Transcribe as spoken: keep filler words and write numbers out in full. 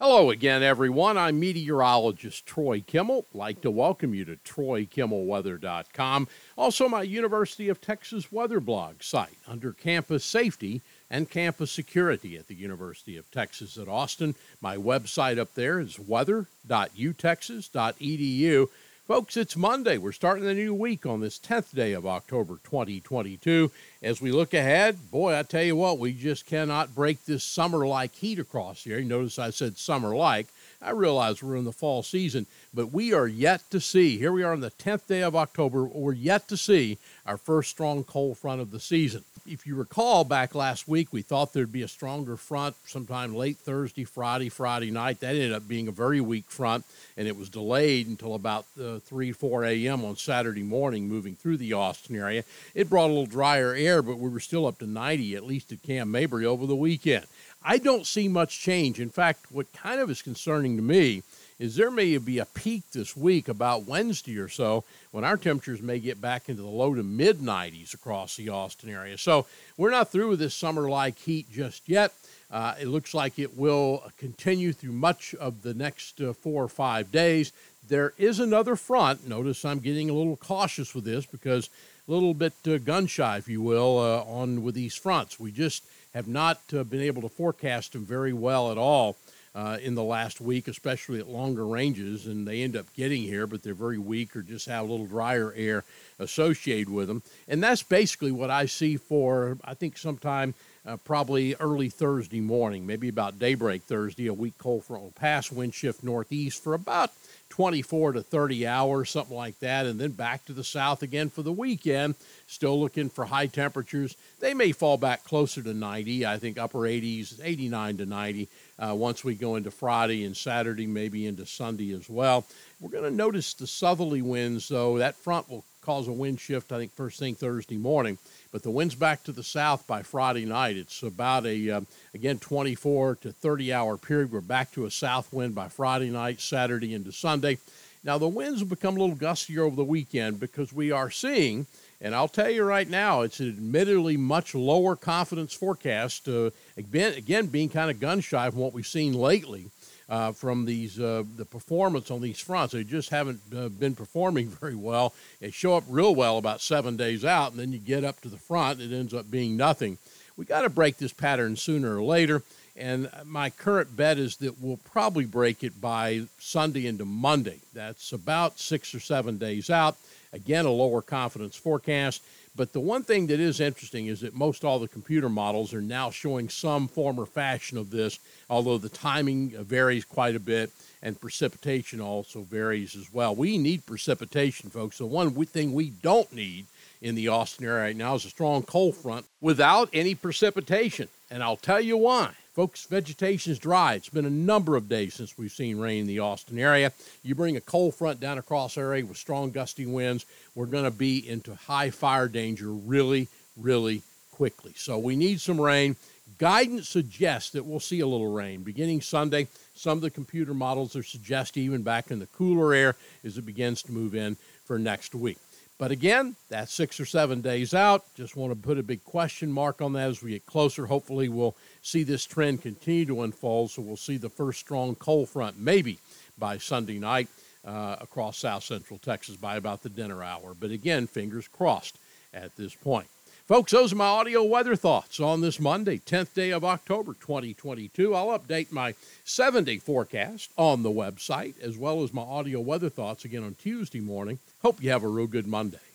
Hello again, everyone. I'm meteorologist Troy Kimmel. I'd like to welcome you to Troy Kimmel Weather dot com, also my University of Texas weather blog site under campus safety and campus security at the University of Texas at Austin. My website up there is weather dot u texas dot e d u. Folks, it's Monday. We're starting the new week on this tenth day of October twenty twenty-two. As we look ahead, boy, I tell you what, we just cannot break this summer-like heat across here. You notice I said summer-like. I realize we're in the fall season, but we are yet to see, here we are on the tenth day of October, we're yet to see our first strong cold front of the season. If you recall, back last week, we thought there'd be a stronger front sometime late Thursday, Friday, Friday night. That ended up being a very weak front, and it was delayed until about uh, three, four a.m. on Saturday morning, moving through the Austin area. It brought a little drier air, but we were still up to ninety, at least at Camp Mabry, over the weekend. I don't see much change. In fact, what kind of is concerning to me is there may be a peak this week about Wednesday or so when our temperatures may get back into the low to mid nineties across the Austin area. So we're not through with this summer-like heat just yet. Uh, it looks like it will continue through much of the next uh, four or five days. There is another front. Notice I'm getting a little cautious with this because a little bit uh, gun-shy, if you will, uh, on with these fronts. We just have not uh, been able to forecast them very well at all. Uh, in the last week, especially at longer ranges, and they end up getting here, but they're very weak or just have a little drier air associated with them. And that's basically what I see for, I think, sometime uh, probably early Thursday morning, maybe about daybreak Thursday. A weak cold front will pass, wind shift northeast for about twenty-four to thirty hours, something like that, and then back to the south again for the weekend. Still looking for high temperatures. They may fall back closer to ninety, I think upper eighties, eighty-nine to ninety, uh, once we go into Friday and Saturday, maybe into Sunday as well. We're going to notice the southerly winds, though. That front will cause a wind shift, I think, first thing Thursday morning. But the wind's back to the south by Friday night. It's about a, uh, again, twenty-four to thirty hour period. We're back to a south wind by Friday night, Saturday into Sunday. Now, the winds will become a little gustier over the weekend because we are seeing, and I'll tell you right now, it's an admittedly much lower confidence forecast, uh, again, again, being kind of gun-shy from what we've seen lately uh, from these uh, the performance on these fronts. They just haven't uh, been performing very well. They show up real well about seven days out, and then you get up to the front, it ends up being nothing. We got to break this pattern sooner or later, and my current bet is that we'll probably break it by Sunday into Monday. That's about six or seven days out. Again, a lower confidence forecast. But the one thing that is interesting is that most all the computer models are now showing some form or fashion of this, although the timing varies quite a bit and precipitation also varies as well. We need precipitation, folks. The one thing we don't need in the Austin area right now is a strong cold front without any precipitation. And I'll tell you why. Folks, vegetation's dry. It's been a number of days since we've seen rain in the Austin area. You bring a cold front down across our area with strong gusty winds, we're going to be into high fire danger really, really quickly. So we need some rain. Guidance suggests that we'll see a little rain beginning Sunday. Some of the computer models are suggesting even back in the cooler air as it begins to move in for next week. But again, that's six or seven days out. Just want to put a big question mark on that as we get closer. Hopefully we'll see this trend continue to unfold, so we'll see the first strong cold front maybe by Sunday night uh, across south central Texas by about the dinner hour. But again, fingers crossed at this point. Folks, those are my audio weather thoughts on this Monday, tenth day of October, twenty twenty-two. I'll update my seven-day forecast on the website, as well as my audio weather thoughts again on Tuesday morning. Hope you have a real good Monday.